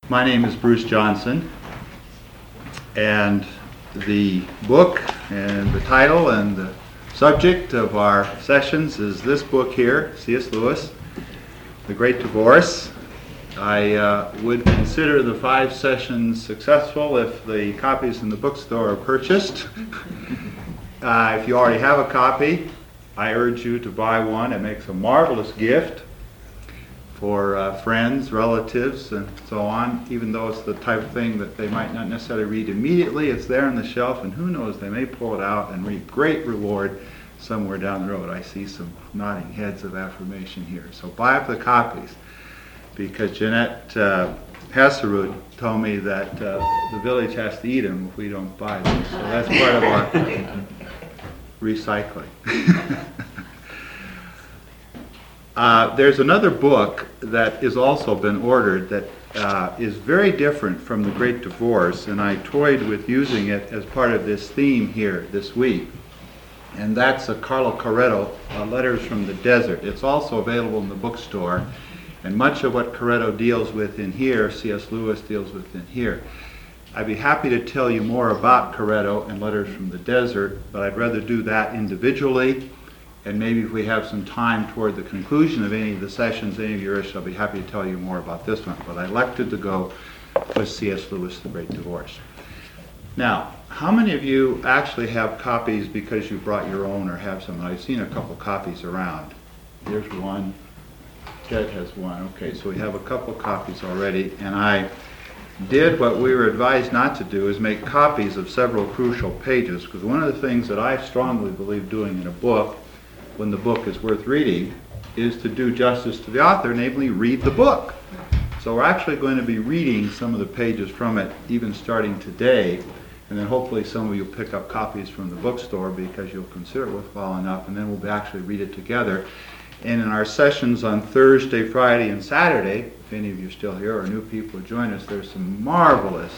My name is Bruce Johnson, and the book and the title and the subject of our sessions is this book here, C.S. Lewis, The Great Divorce. I would consider the 5 sessions successful if the copies in the bookstore are purchased. If you already have a copy, I urge you to buy one. It makes a marvelous gift for friends, relatives, and so on. Even though it's the type of thing that they might not necessarily read immediately, it's there on the shelf, and who knows, they may pull it out and reap great reward somewhere down the road. I see some nodding heads of affirmation here. So buy up the copies, because Jeanette Hasserud told me that the village has to eat them if we don't buy them. So that's part of our recycling. There's another book that has also been ordered that is very different from The Great Divorce, and I toyed with using it as part of this theme here this week. And that's a Carlo Carretto, Letters from the Desert. It's also available in the bookstore, and much of what Carretto deals with in here, C.S. Lewis deals with in here. I'd be happy to tell you more about Carretto and Letters from the Desert, but I'd rather do that individually. And maybe if we have some time toward the conclusion of any of the sessions, any of yours, I'll be happy to tell you more about this one. But I elected to go with C.S. Lewis, The Great Divorce. Now, how many of you actually have copies because you brought your own or have some? I've seen a couple copies around. There's one. Ted has one. Okay, so we have a couple copies already. And I did what we were advised not to do, is make copies of several crucial pages, because one of the things that I strongly believe doing in a book, when the book is worth reading, is to do justice to the author, namely read the book. So we're actually going to be reading some of the pages from it, even starting today, and then hopefully some of you will pick up copies from the bookstore because you'll consider it worthwhile enough, and then we'll actually read it together. And in our sessions on Thursday, Friday, and Saturday, if any of you are still here or new people who join us, there's some marvelous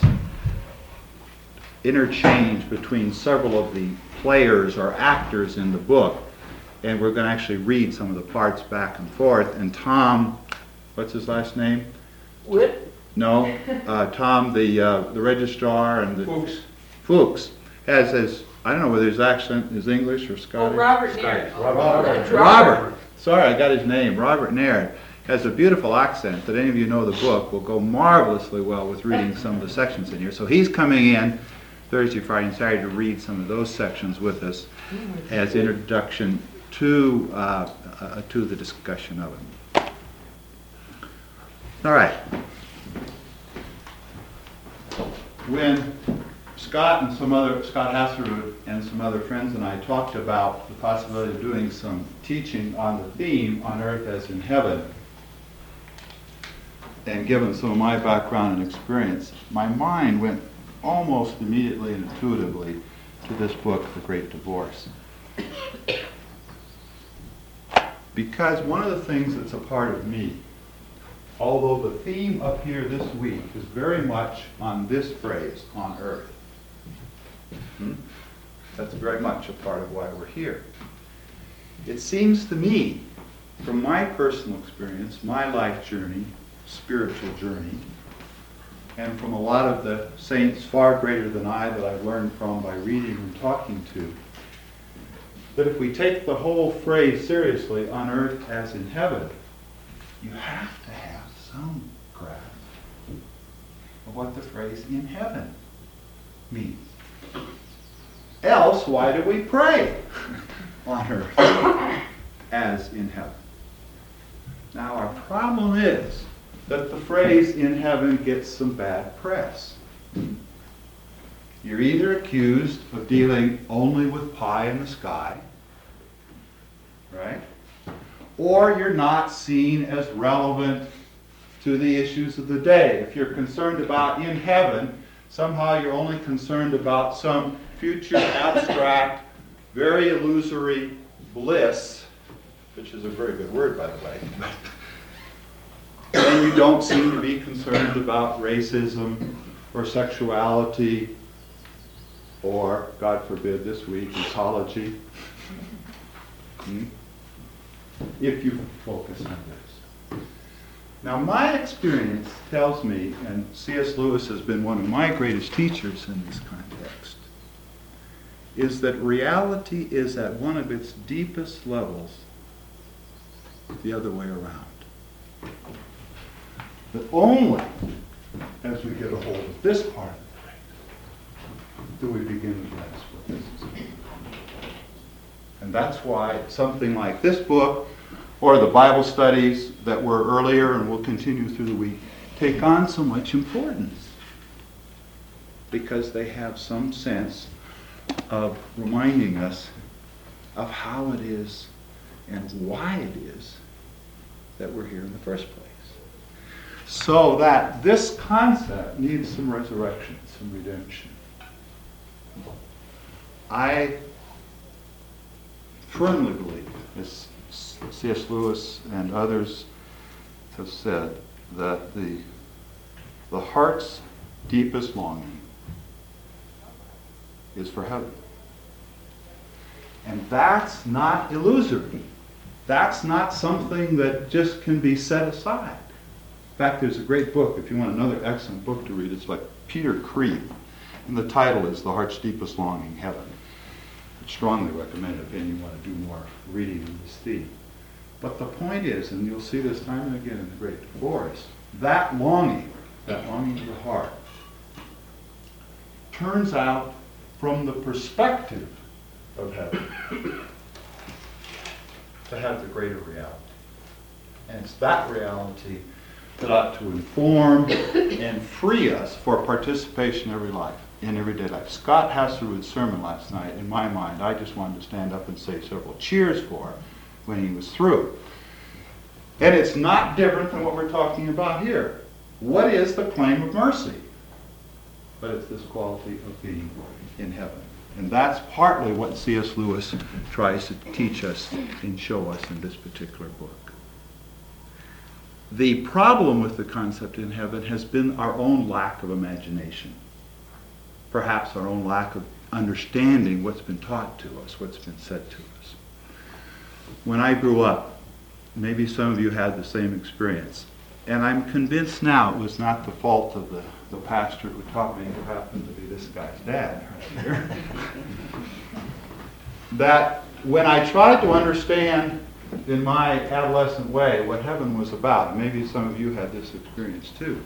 interchange between several of the players or actors in the book. And we're going to actually read some of the parts back and forth. And Tom, what's his last name? Whit? No, Tom, the registrar and the Fuchs has his, I don't know whether his accent is English or Scottish. Oh, Robert Nairn. Robert. Sorry, I got his name. Robert Nairn has a beautiful accent that any of you know the book will go marvelously well with reading some of the sections in here. So he's coming in Thursday, Friday, and Saturday to read some of those sections with us as introduction to the discussion of it. All right. When Scott Hasserud and some other friends and I talked about the possibility of doing some teaching on the theme on earth as in heaven, and given some of my background and experience, my mind went almost immediately and intuitively to this book, The Great Divorce. Because one of the things that's a part of me, although the theme up here this week is very much on this phrase, on earth, that's very much a part of why we're here. It seems to me, from my personal experience, my life journey, spiritual journey, and from a lot of the saints far greater than I that I've learned from by reading and talking to, that if we take the whole phrase seriously, on earth as in heaven, you have to have some grasp of what the phrase in heaven means. Else, why do we pray on earth as in heaven? Now, our problem is that the phrase in heaven gets some bad press. You're either accused of dealing only with pie in the sky, right? Or you're not seen as relevant to the issues of the day. If you're concerned about in heaven, somehow you're only concerned about some future abstract, very illusory bliss, which is a very good word, by the way. And you don't seem to be concerned about racism or sexuality or, God forbid, this week, ecology. If you focus on this. Now, my experience tells me, and C.S. Lewis has been one of my greatest teachers in this context, is that reality is at one of its deepest levels the other way around. That only as we get a hold of this part of the brain do we begin to grasp what this is. And that's why something like this book, or the Bible studies that were earlier and will continue through the week, take on so much importance. Because they have some sense of reminding us of how it is and why it is that we're here in the first place. So that this concept needs some resurrection, some redemption. I firmly believe, as C.S. Lewis and others have said, that the heart's deepest longing is for heaven. And that's not illusory. That's not something that just can be set aside. In fact, there's a great book, if you want another excellent book to read, it's like Peter Creed, and the title is The Heart's Deepest Longing, Heaven. I strongly recommend it if you want to do more reading in this theme. But the point is, and you'll see this time and again in the Great Divorce, that longing of the heart, turns out from the perspective of heaven to have the greater reality. And it's that reality that ought to inform and free us for participation in everyday life. Scott Hasselwood's sermon last night, in my mind, I just wanted to stand up and say several cheers for when he was through. And it's not different than what we're talking about here. What is the claim of mercy? But it's this quality of being in heaven. And that's partly what C.S. Lewis tries to teach us and show us in this particular book. The problem with the concept in heaven has been our own lack of imagination. Perhaps our own lack of understanding what's been taught to us, what's been said to us. When I grew up, maybe some of you had the same experience, and I'm convinced now it was not the fault of the pastor who taught me, who happened to be this guy's dad right here, that when I tried to understand in my adolescent way what heaven was about, maybe some of you had this experience too.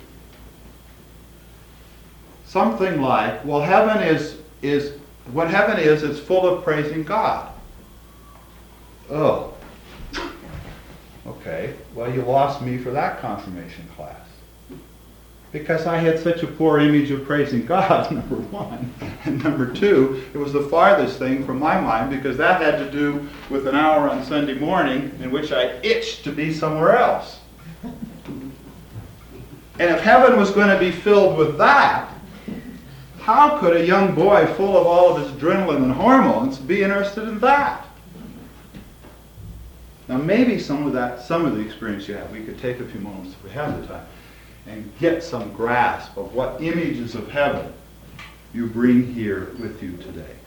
Something like, well, heaven is what heaven is, it's full of praising God. Oh. Okay, well, you lost me for that confirmation class. Because I had such a poor image of praising God, number one. And number two, it was the farthest thing from my mind because that had to do with an hour on Sunday morning in which I itched to be somewhere else. And if heaven was going to be filled with that, how could a young boy full of all of his adrenaline and hormones be interested in that? Now maybe some of the experience you have, we could take a few moments if we have the time, and get some grasp of what images of heaven you bring here with you today.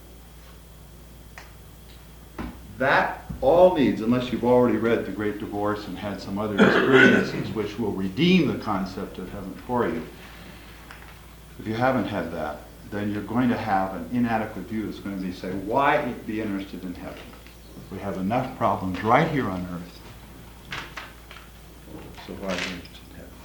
That all needs, unless you've already read The Great Divorce and had some other experiences which will redeem the concept of heaven for you. If you haven't had that, then you're going to have an inadequate view that's going to be say, why be interested in heaven? We have enough problems right here on earth. So why be interested in heaven?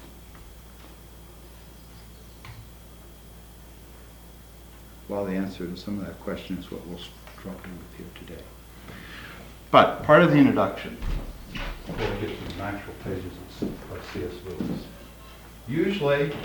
Well, the answer to some of that question is what we'll struggle with here today. But part of the introduction, before we get to the actual pages of C.S. Lewis, usually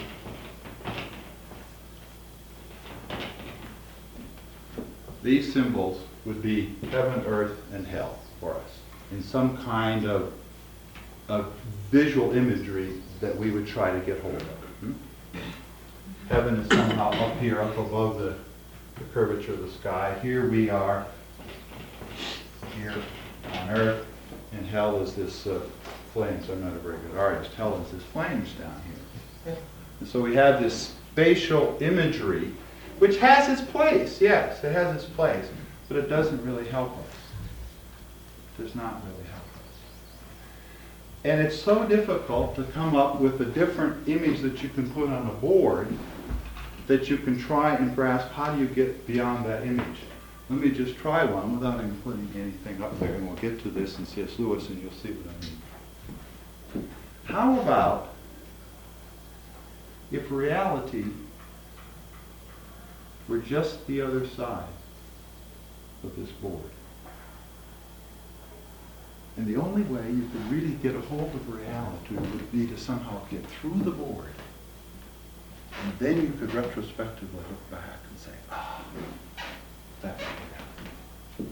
these symbols would be heaven, earth, and hell for us in some kind of visual imagery that we would try to get hold of. Heaven is somehow up here, up above the curvature of the sky. Here we are, here on earth, and hell is this flames. I'm not a very good artist. Hell is this flames down here. And so we have this spatial imagery, which has its place. Yes, it has its place. But it doesn't really help us. It does not really help us. And it's so difficult to come up with a different image that you can put on a board that you can try and grasp how do you get beyond that image. Let me just try one without even putting anything up there, and we'll get to this in C.S. Lewis and you'll see what I mean. How about if reality were just the other side of this board? And the only way you could really get a hold of reality would be to somehow get through the board. And then you could retrospectively look back and say, that's reality.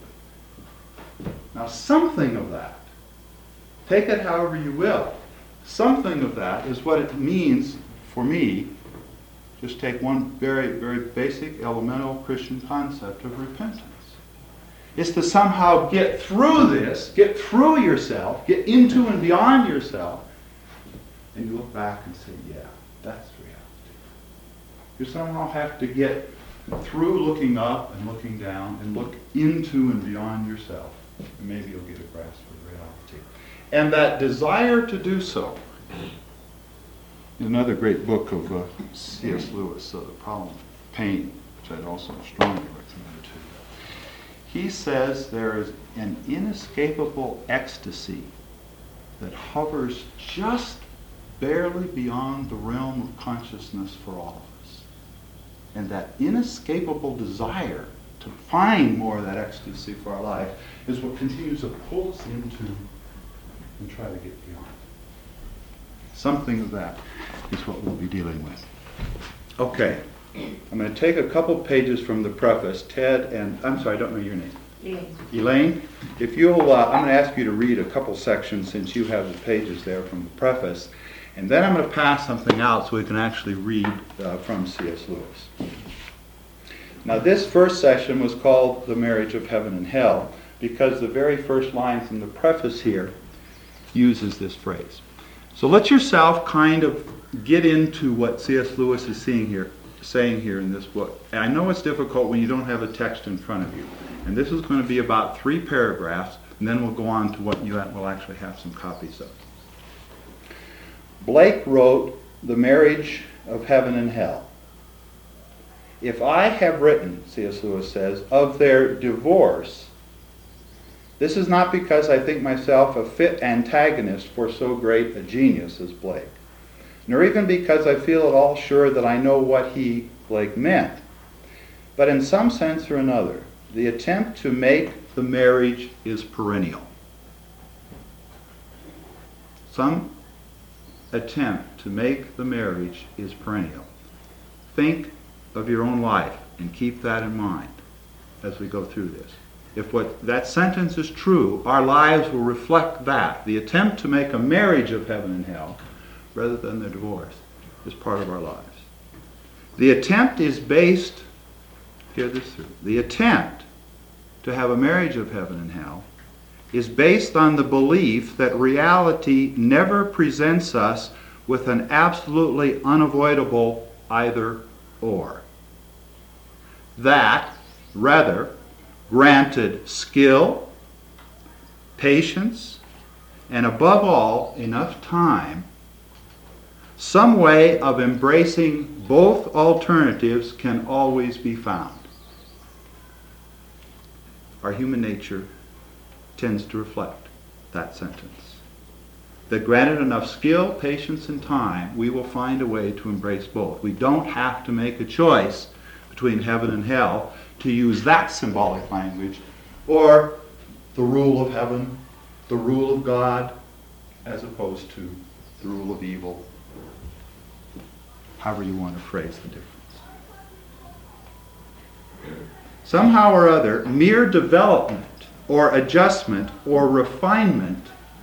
Now something of that, take it however you will, something of that is what it means for me. Just take one very, very basic, elemental Christian concept of repentance. It's to somehow get through this, get through yourself, get into and beyond yourself, and you look back and say, yeah, that's reality. You somehow have to get through looking up and looking down and look into and beyond yourself, and maybe you'll get a grasp of reality. And that desire to do so, another great book of C.S. Lewis, The Problem of Pain, which I'd also strongly recommend to you. He says there is an inescapable ecstasy that hovers just barely beyond the realm of consciousness for all of us. And that inescapable desire to find more of that ecstasy for our life is what continues to pull us into and try to get beyond. Something of that is what we'll be dealing with. Okay. I'm going to take a couple pages from the preface. Ted and, I'm sorry, I don't know your name. Elaine, if you'll, I'm going to ask you to read a couple sections since you have the pages there from the preface, and then I'm going to pass something out so we can actually read from C.S. Lewis. Now this first session was called The Marriage of Heaven and Hell because the very first line from the preface here uses this phrase. So let yourself kind of get into what C.S. Lewis is saying here in this book. And I know it's difficult when you don't have a text in front of you. And this is going to be about 3 paragraphs, and then we'll go on to what you will actually have some copies of. Blake wrote The Marriage of Heaven and Hell. If I have written, C.S. Lewis says, of their divorce, this is not because I think myself a fit antagonist for so great a genius as Blake, nor even because I feel at all sure that I know what he, Blake, meant. But in some sense or another, the attempt to make the marriage is perennial. Some attempt to make the marriage is perennial. Think of your own life and keep that in mind as we go through this. If what that sentence is true, our lives will reflect that. The attempt to make a marriage of heaven and hell rather than the divorce is part of our lives. The attempt is based, hear this through, the attempt to have a marriage of heaven and hell is based on the belief that reality never presents us with an absolutely unavoidable either or. That, rather, granted skill, patience, and above all, enough time, some way of embracing both alternatives can always be found. Our human nature tends to reflect that sentence. That granted enough skill, patience, and time, we will find a way to embrace both. We don't have to make a choice between heaven and hell to use that symbolic language, or the rule of heaven, the rule of God, as opposed to the rule of evil. However you want to phrase the difference. Somehow or other, mere development or adjustment or refinement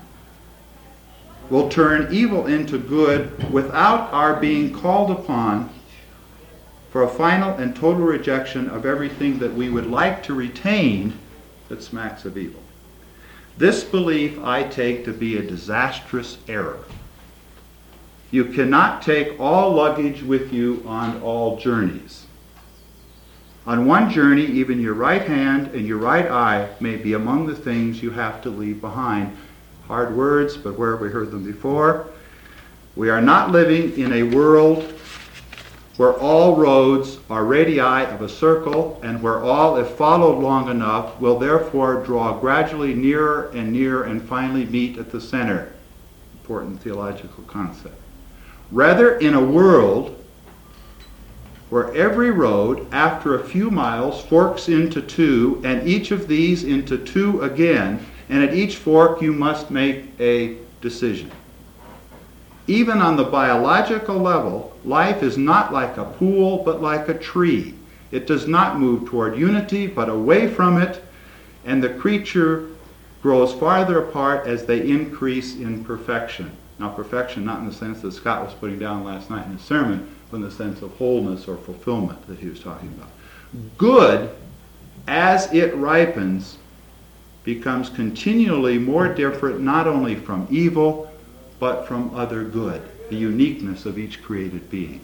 will turn evil into good without our being called upon for a final and total rejection of everything that we would like to retain that smacks of evil. This belief I take to be a disastrous error. You cannot take all luggage with you on all journeys. On one journey, even your right hand and your right eye may be among the things you have to leave behind. Hard words, but where have we heard them before? We are not living in a world where all roads are radii of a circle, and where all, if followed long enough, will therefore draw gradually nearer and finally meet at the center. Important theological concept. Rather, in a world where every road, after a few miles, forks into two, and each of these into two again, and at each fork you must make a decision. Even on the biological level, life is not like a pool, but like a tree. It does not move toward unity, but away from it, and the creature grows farther apart as they increase in perfection. Now, perfection not in the sense that Scott was putting down last night in his sermon, but in the sense of wholeness or fulfillment that he was talking about. Good, as it ripens, becomes continually more different not only from evil, but from other good, the uniqueness of each created being.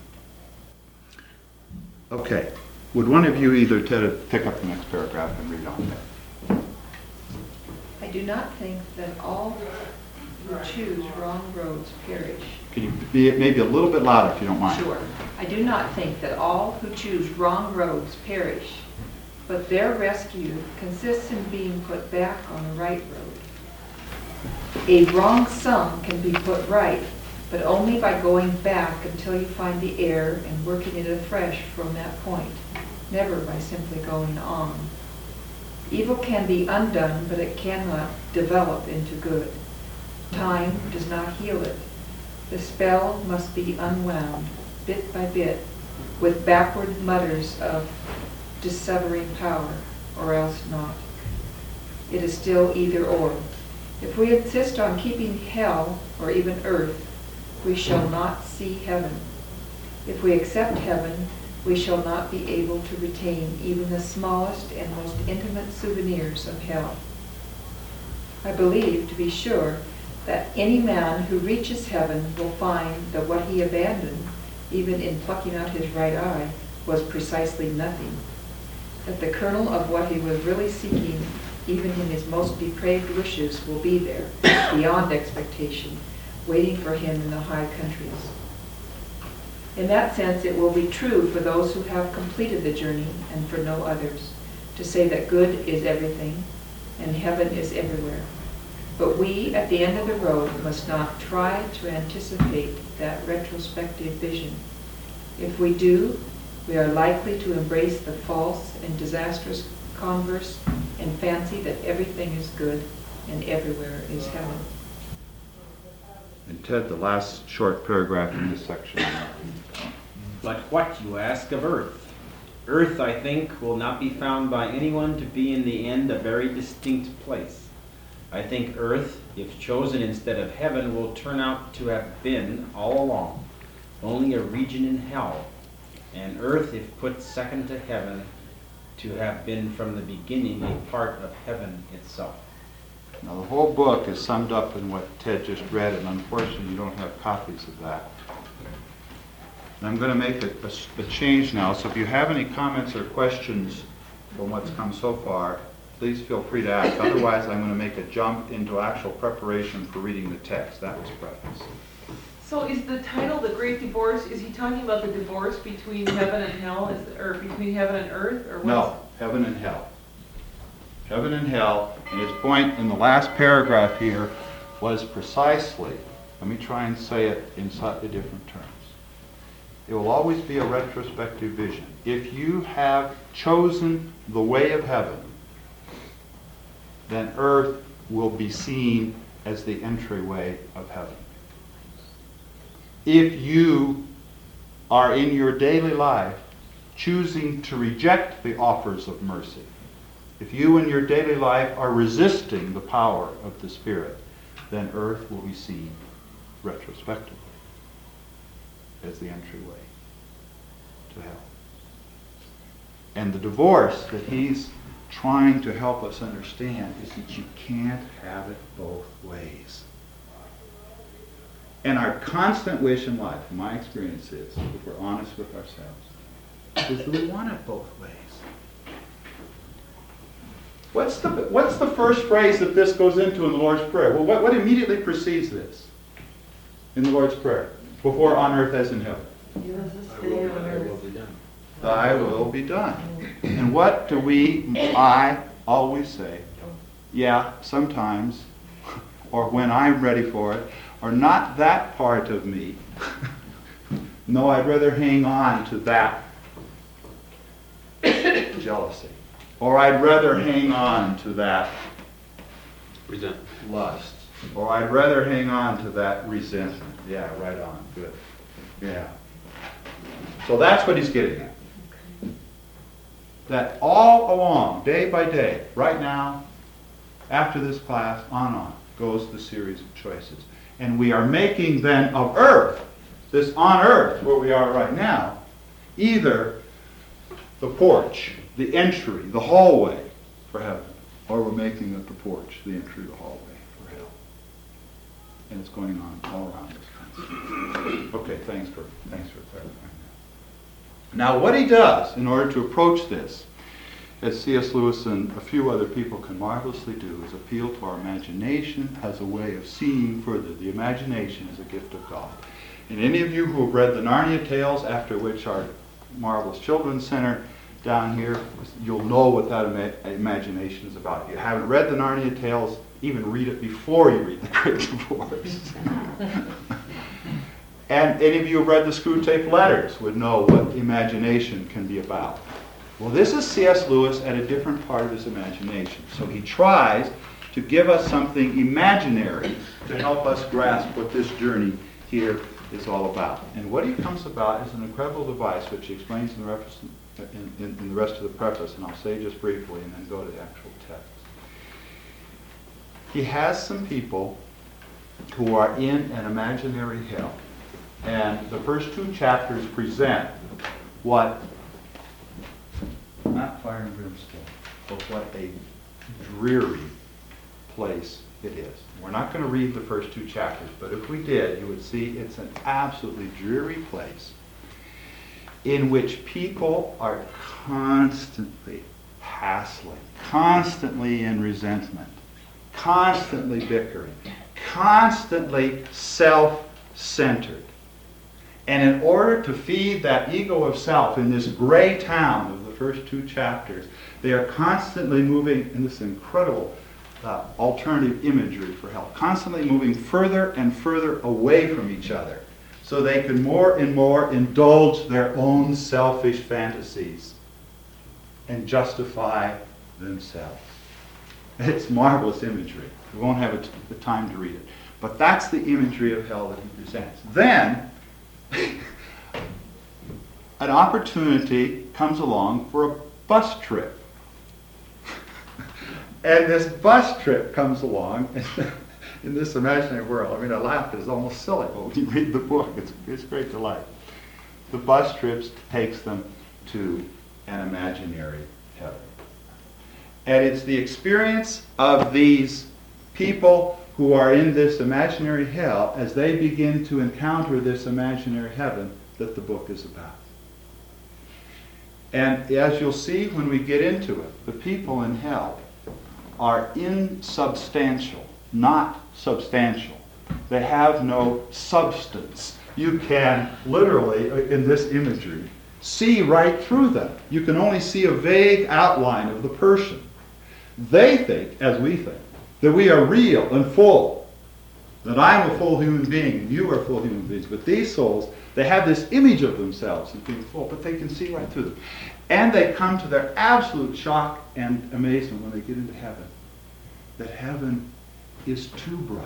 Okay, would one of you either pick up the next paragraph and read on that? I do not think that all who choose wrong roads perish. Can you be maybe a little bit louder if you don't mind? Sure. I do not think that all who choose wrong roads perish, but their rescue consists in being put back on the right road. A wrong sum can be put right, but only by going back until you find the error and working it afresh from that point, never by simply going on. Evil can be undone, but it cannot develop into good. Time does not heal it. The spell must be unwound, bit by bit, with backward mutters of dissevering power, or else not. It is still either or. If we insist on keeping hell, or even earth, we shall not see heaven. If we accept heaven, we shall not be able to retain even the smallest and most intimate souvenirs of hell. I believe, to be sure, that any man who reaches heaven will find that what he abandoned, even in plucking out his right eye, was precisely nothing. That the kernel of what he was really seeking, even in his most depraved wishes, will be there, beyond expectation, waiting for him in the high countries. In that sense, it will be true for those who have completed the journey and for no others, to say that good is everything and heaven is everywhere. But we, at the end of the road, must not try to anticipate that retrospective vision. If we do, we are likely to embrace the false and disastrous converse and fancy that everything is good and everywhere is heaven. And Ted, the last short paragraph in this section. But what, you ask, of earth? Earth, I think, will not be found by anyone to be in the end a very distinct place. I think earth, if chosen instead of heaven, will turn out to have been, all along, only a region in hell, and earth, if put second to heaven, to have been from the beginning a part of heaven itself. Now, the whole book is summed up in what Ted just read, and unfortunately you don't have copies of that. And I'm going to make a change now, so if you have any comments or questions from what's come so far, please feel free to ask. Otherwise, I'm going to make a jump into actual preparation for reading the text. That was preface. So is the title The Great Divorce, is he talking about the divorce between heaven and hell, or between heaven and earth? Or No, heaven and hell. Heaven and hell, and his point in the last paragraph here was precisely, let me try and say it in slightly different terms. It will always be a retrospective vision. If you have chosen the way of heaven, then earth will be seen as the entryway of heaven. If you are in your daily life choosing to reject the offers of mercy, if you in your daily life are resisting the power of the Spirit, then earth will be seen retrospectively as the entryway to hell. And the divorce that he's trying to help us understand is that you can't have it both ways. And our constant wish in life, in my experience is, if we're honest with ourselves, is that we want it both ways. What's the first phrase that this goes into in the Lord's Prayer? Well, what immediately precedes this in the Lord's Prayer? Before on earth as in heaven. Give us this day on earth. Thy will be done. And what do I always say? Yeah, sometimes, or when I'm ready for it, or not that part of me. No, I'd rather hang on to that jealousy. Or I'd rather hang on to that lust. Or I'd rather hang on to that resentment. Yeah, right on. Good. Yeah. So that's what he's getting at. That all along, day by day, right now, after this class, on, goes the series of choices. And we are making then of earth, this on earth where we are right now, either the porch, the entry, the hallway for heaven, or we're making it the porch, the entry, the hallway for hell. And it's going on all around us. Okay, thanks for clarifying that. Now what he does in order to approach this, as C.S. Lewis and a few other people can marvelously do, is appeal to our imagination as a way of seeing further. The imagination is a gift of God. And any of you who have read the Narnia Tales, after which our marvelous Children's Center down here, you'll know what that imagination is about. If you haven't read the Narnia Tales, even read it before you read The Great Divorce. And any of you who have read the Screwtape Letters would know what imagination can be about. Well, this is C.S. Lewis at a different part of his imagination. So he tries to give us something imaginary to help us grasp what this journey here is all about. And what he comes about is an incredible device, which he explains in the rest of the preface, and I'll say just briefly and then go to the actual text. He has some people who are in an imaginary hell. And the first two chapters present what, not fire and brimstone, but what a dreary place it is. We're not going to read the first two chapters, but if we did, you would see it's an absolutely dreary place in which people are constantly hassling, constantly in resentment, constantly bickering, constantly self-centered. And in order to feed that ego of self in this gray town of the first two chapters, they are constantly moving in this incredible alternative imagery for hell, constantly moving further and further away from each other so they can more and more indulge their own selfish fantasies and justify themselves. It's marvelous imagery. We won't have the time to read it. But that's the imagery of hell that he presents. Then, an opportunity comes along for a bus trip. And this bus trip comes along in this imaginary world. I mean, I laugh, it's almost silly, but when you read the book, it's great delight. The bus trip takes them to an imaginary heaven. And it's the experience of these people who are in this imaginary hell as they begin to encounter this imaginary heaven that the book is about. And as you'll see when we get into it, the people in hell are insubstantial, not substantial. They have no substance. You can literally, in this imagery, see right through them. You can only see a vague outline of the person. They think, as we think, that we are real and full, that I'm a full human being and you are full human beings. But these souls, they have this image of themselves as being full, but they can see right through them. And they come to their absolute shock and amazement when they get into heaven, that heaven is too bright.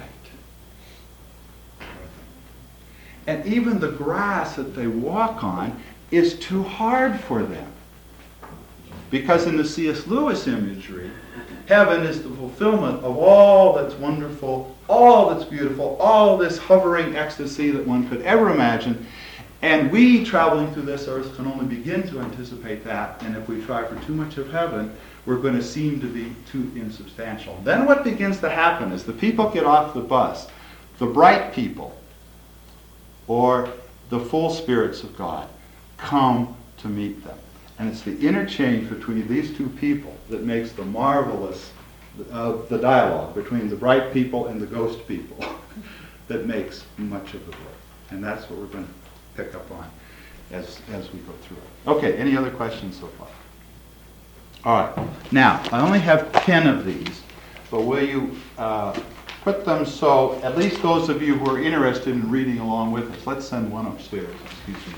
And even the grass that they walk on is too hard for them. Because in the C.S. Lewis imagery, heaven is the fulfillment of all that's wonderful, all that's beautiful, all this hovering ecstasy that one could ever imagine. And we, traveling through this earth, can only begin to anticipate that. And if we try for too much of heaven, we're going to seem to be too insubstantial. Then what begins to happen is the people get off the bus, the bright people, or the full spirits of God, come to meet them. And it's the interchange between these two people that makes the marvelous, the dialogue between the bright people and the ghost people that makes much of the book. And that's what we're going to pick up on as we go through it. Okay, any other questions so far? All right. Now, I only have 10 of these, but will you put them so at least those of you who are interested in reading along with us, let's send one upstairs. Excuse me.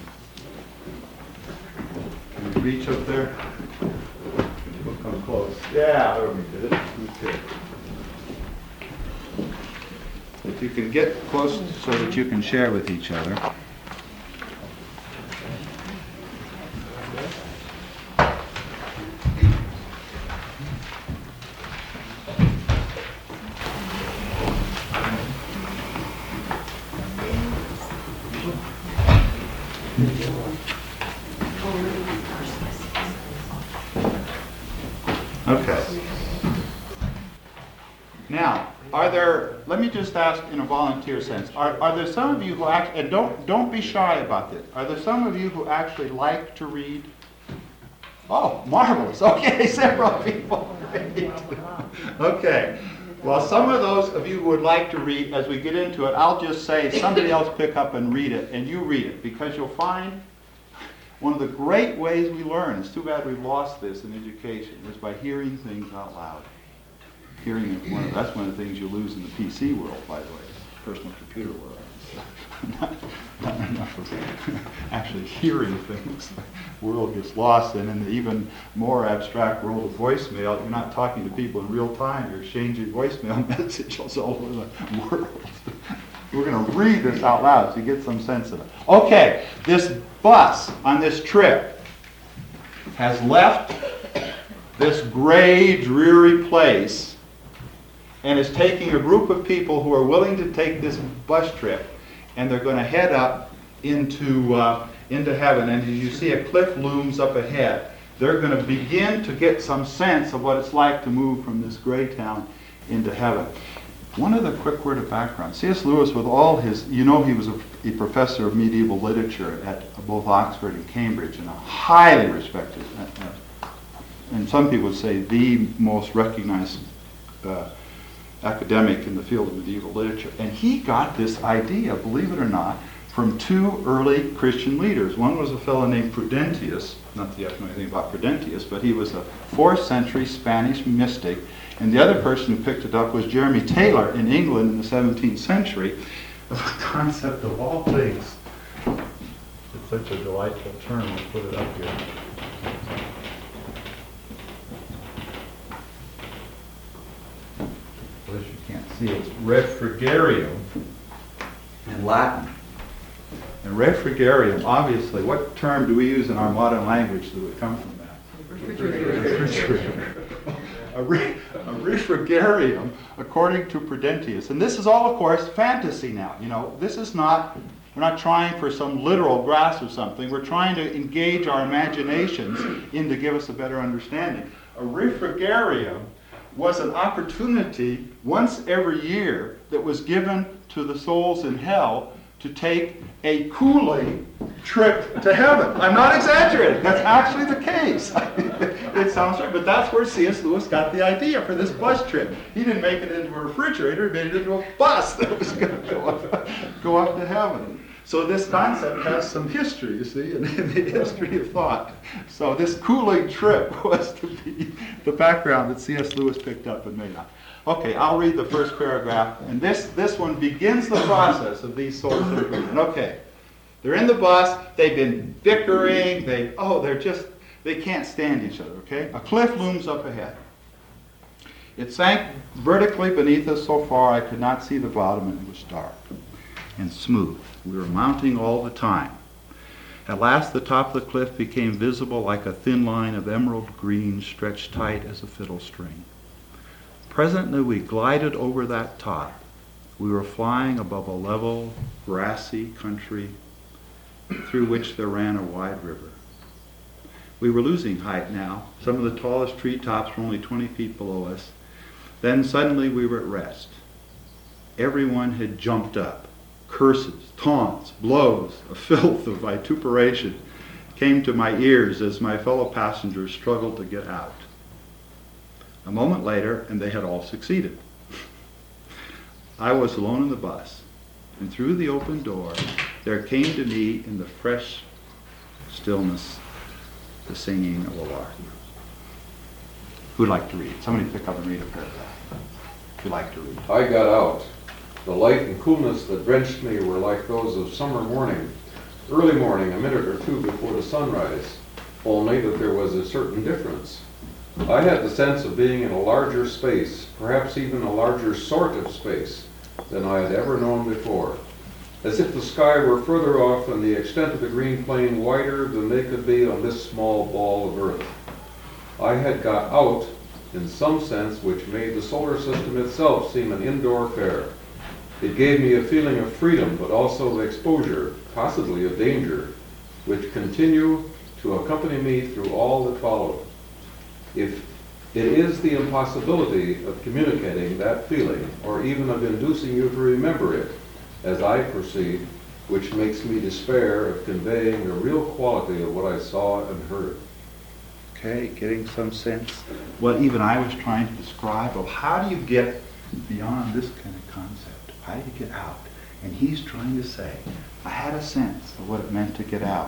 Can you reach up there? We'll come close. Yeah, there we did it. Okay. If you can get close so that you can share with each other. Okay. Now, let me just ask in a volunteer sense, are there some of you who actually, and don't be shy about this, are there some of you who actually like to read? Oh, marvelous. Okay, several people. Okay. Well, some of those of you who would like to read, as we get into it, I'll just say somebody else pick up and read it, and you read it, because you'll find one of the great ways we learn, it's too bad we've lost this in education, is by hearing things out loud. Hearing it, that's one of the things you lose in the PC world, by the way, personal computer world. not enough of actually hearing things. The world gets lost, and in the even more abstract world of voicemail, you're not talking to people in real time, you're exchanging voicemail messages all over the world. We're going to read this out loud so you get some sense of it. Okay, this bus on this trip has left this gray, dreary place and is taking a group of people who are willing to take this bus trip, and they're going to head up into heaven. And as you see, a cliff looms up ahead. They're going to begin to get some sense of what it's like to move from this gray town into heaven. One other quick word of background. C.S. Lewis, with all his, he was a professor of medieval literature at both Oxford and Cambridge, and a highly respected, and some people would say the most recognized academic in the field of medieval literature. And he got this idea, believe it or not, from two early Christian leaders. One was a fellow named Prudentius, not that you have to know anything about Prudentius, but he was a 4th century Spanish mystic. And the other person who picked it up was Jeremy Taylor in England in the 17th century. The concept of all things. It's such a delightful term. I'll put it up here. Well, you can't see, it's refrigerium in Latin. And refrigerium, obviously, what term do we use in our modern language that would come from that? Refrigerator. A refrigerium, according to Prudentius. And this is all, of course, fantasy now. This is not, we're not trying for some literal grasp of something. We're trying to engage our imaginations in to give us a better understanding. A refrigerium was an opportunity once every year that was given to the souls in hell to take a cooling trip to heaven. I'm not exaggerating. That's actually the case. It sounds right, but that's where C.S. Lewis got the idea for this bus trip. He didn't make it into a refrigerator, he made it into a bus that was going to go up to heaven. So this concept has some history, you see, in the history of thought. So this cooling trip was to be the background that C.S. Lewis picked up and made up. Okay, I'll read the first paragraph, and this one begins the process of these souls that are going. Okay, they're in the bus, they've been bickering, they can't stand each other, okay? A cliff looms up ahead. It sank vertically beneath us so far I could not see the bottom, and it was dark and smooth. We were mounting all the time. At last the top of the cliff became visible like a thin line of emerald green stretched tight as a fiddle string. Presently we glided over that top. We were flying above a level, grassy country through which there ran a wide river. We were losing height now. Some of the tallest treetops were only 20 feet below us. Then suddenly we were at rest. Everyone had jumped up. Curses, taunts, blows, a filth of vituperation. came to my ears as my fellow passengers struggled to get out. A moment later, and they had all succeeded. I was alone in the bus, and through the open door, there came to me in the fresh stillness the singing of a lark. Who'd like to read? Somebody pick up and read a paragraph. If you'd like to read. I got out. The light and coolness that drenched me were like those of summer morning, early morning, a minute or two before the sunrise, only that there was a certain difference. I had the sense of being in a larger space, perhaps even a larger sort of space, than I had ever known before, as if the sky were further off and the extent of the green plain wider than they could be on this small ball of earth. I had got out in some sense which made the solar system itself seem an indoor fair. It gave me a feeling of freedom, but also of exposure, possibly of danger, which continue to accompany me through all that followed. If it is the impossibility of communicating that feeling, or even of inducing you to remember it, as I proceed, which makes me despair of conveying the real quality of what I saw and heard. Okay, getting some sense. What even I was trying to describe of how do you get beyond this kind of concept? How do you get out? And he's trying to say, I had a sense of what it meant to get out.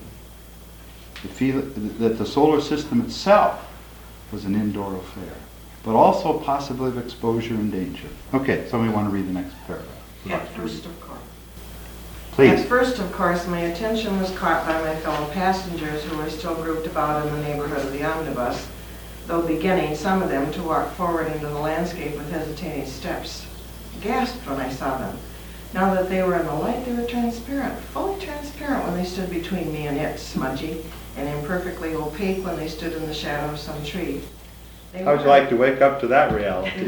To feel that the solar system itself was an indoor affair, but also possibly of exposure and danger. Okay, somebody want to read the next paragraph? At first, Please. of course, my attention was caught by my fellow passengers who were still grouped about in the neighborhood of the omnibus, though beginning, some of them, to walk forward into the landscape with hesitating steps. I gasped when I saw them. Now that they were in the light, they were transparent, fully transparent when they stood between me and it, smudgy, and imperfectly opaque when they stood in the shadow of some tree. How would you like to wake up to that reality?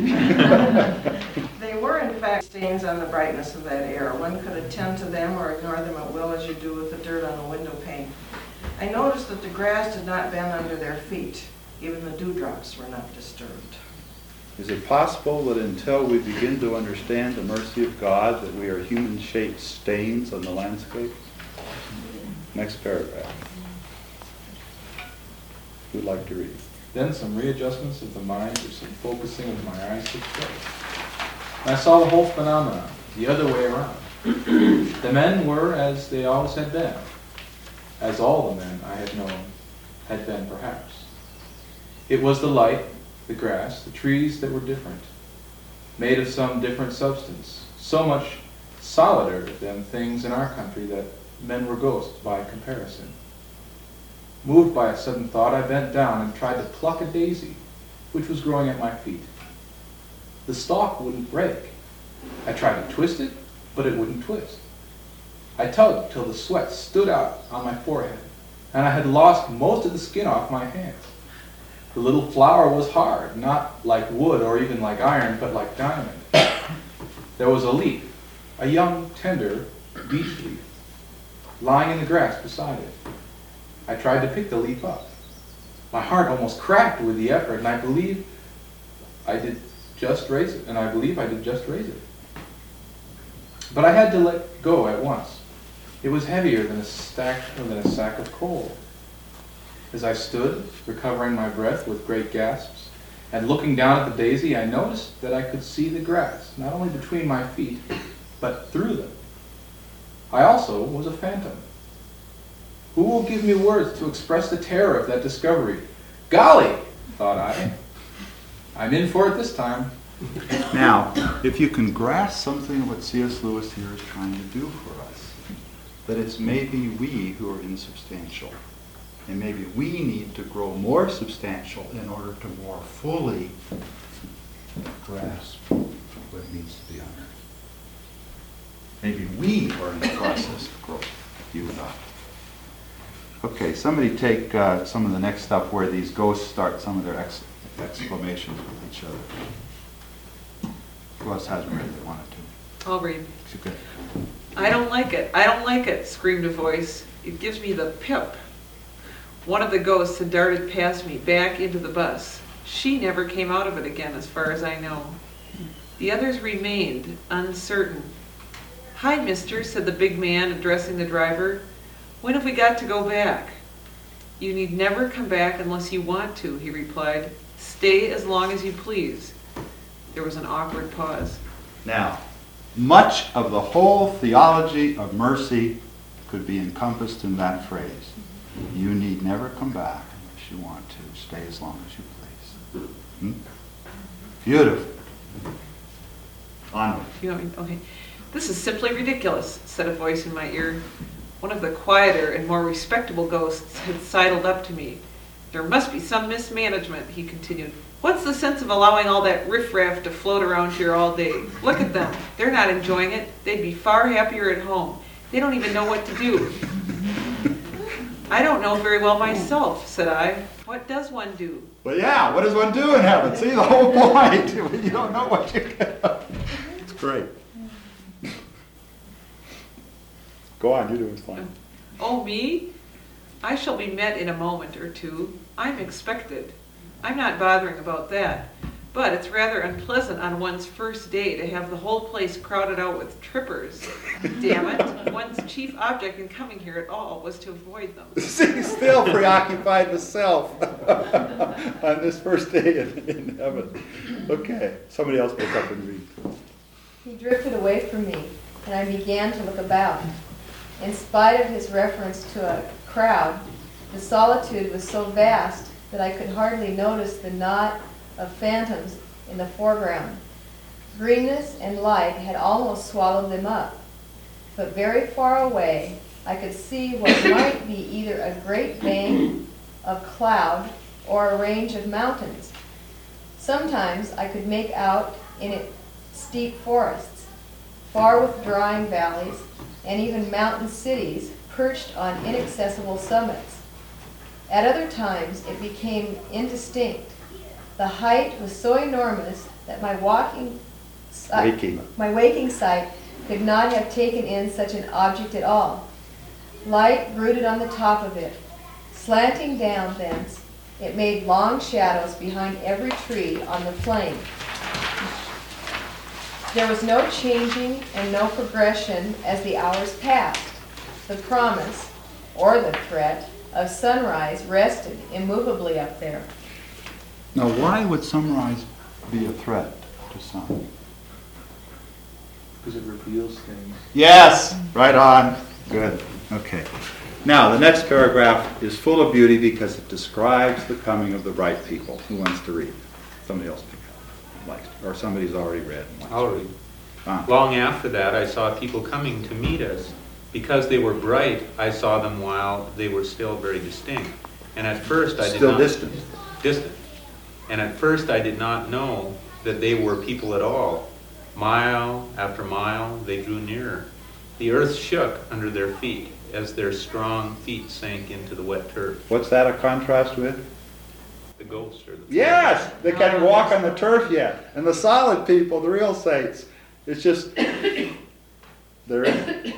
They were, in fact, stains on the brightness of that air. One could attend to them or ignore them at will, as you do with the dirt on the window pane. I noticed that the grass did not bend under their feet. Even the dewdrops were not disturbed. Is it possible that until we begin to understand the mercy of God, that we are human-shaped stains on the landscape? Next paragraph. Who'd like to read? Then some readjustments of the mind or some focusing of my eyes took place. And I saw the whole phenomenon the other way around. The men were as they always had been, as all the men I had known had been perhaps. It was the light, the grass, the trees that were different, made of some different substance, so much solider than things in our country that men were ghosts by comparison. Moved by a sudden thought, I bent down and tried to pluck a daisy, which was growing at my feet. The stalk wouldn't break. I tried to twist it, but it wouldn't twist. I tugged till the sweat stood out on my forehead, and I had lost most of the skin off my hands. The little flower was hard, not like wood or even like iron, but like diamond. There was a leaf, a young, tender beech leaf, lying in the grass beside it. I tried to pick the leaf up. My heart almost cracked with the effort, and I believe I did just raise it. But I had to let go at once. It was heavier than a sack of coal. As I stood, recovering my breath with great gasps, and looking down at the daisy, I noticed that I could see the grass, not only between my feet, but through them. I also was a phantom. Who will give me words to express the terror of that discovery? Golly, thought I. I'm in for it this time. Now, if you can grasp something of what C.S. Lewis here is trying to do for us, that it's maybe we who are insubstantial, and maybe we need to grow more substantial in order to more fully grasp what it means to be on earth. Maybe we are in the process of growth, you and I. Okay, somebody take some of the next stuff where these ghosts start some of their exclamations with each other. Who else hasn't read that wanted to? I'll read. Okay. I don't like it. I don't like it, screamed a voice. It gives me the pip. One of the ghosts had darted past me, back into the bus. She never came out of it again, as far as I know. The others remained, uncertain. Hi, mister, said the big man, addressing the driver. When have we got to go back? You need never come back unless you want to, he replied. Stay as long as you please. There was an awkward pause. Now, much of the whole theology of mercy could be encompassed in that phrase. You need never come back unless you want to. Stay as long as you please. Beautiful. Onward. You know, okay. This is simply ridiculous, said a voice in my ear. One of the quieter and more respectable ghosts had sidled up to me. There must be some mismanagement, he continued. What's the sense of allowing all that riffraff to float around here all day? Look at them. They're not enjoying it. They'd be far happier at home. They don't even know what to do. I don't know very well myself, said I. What does one do? Well, yeah, what does one do in heaven? See, the whole point. You don't know what you get. It's great. Go on, you're doing fine. Oh, me? I shall be met in a moment or two. I'm expected. I'm not bothering about that. But it's rather unpleasant on one's first day to have the whole place crowded out with trippers. Damn it. One's chief object in coming here at all was to avoid them. See, still preoccupied with self on this first day in heaven. Okay, somebody else pick up and read. He drifted away from me, and I began to look about. In spite of his reference to a crowd, the solitude was so vast that I could hardly notice the knot of phantoms in the foreground. Greenness and light had almost swallowed them up, but very far away I could see what might be either a great bank of cloud or a range of mountains. Sometimes I could make out in it steep forests, far withdrawing valleys, and even mountain cities perched on inaccessible summits. At other times it became indistinct. The height was so enormous that my waking sight could not have taken in such an object at all. Light brooded on the top of it. Slanting down thence, it made long shadows behind every tree on the plain. There was no changing and no progression as the hours passed. The promise, or the threat, of sunrise rested immovably up there. Now, why would sunrise be a threat to sun? Because it reveals things. Yes, right on. Good. Okay. Now, the next paragraph is full of beauty because it describes the coming of the right people. Who wants to read? Somebody else pick up. Likes to, or somebody's already read. and wants to I'll read. Ah. Long after that, I saw people coming to meet us. Because they were bright, I saw them while they were still very distinct. And at first I did Still not... distant. Distant. And at first I did not know that they were people at all. Mile after mile, they drew nearer. The earth shook under their feet as their strong feet sank into the wet turf. What's that a contrast with? The ghosts or the... Yes, they can't walk on the turf yet. And the solid people, the real saints, it's just, they're in it.